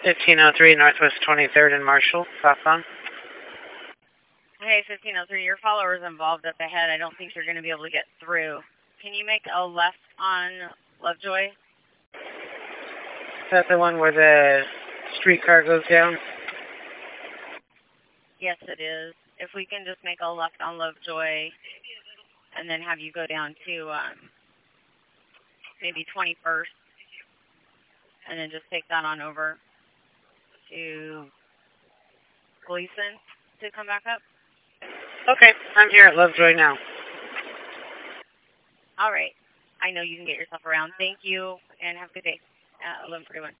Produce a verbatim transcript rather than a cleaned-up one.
fifteen oh three Northwest twenty-third and Marshall, southbound. Hey, fifteen oh three, your follower's involved up ahead. I don't think you're going to be able to get through. Can you make a left on Lovejoy? Is that the one where the streetcar goes down? Yes, it is. If we can just make a left on Lovejoy and then have you go down to um, maybe twenty-first and then just take that on over to Gleason to come back up. Okay, I'm here at Lovejoy now. All right. I know you can get yourself around. Thank you, and have a good day. Uh, eleven forty-one.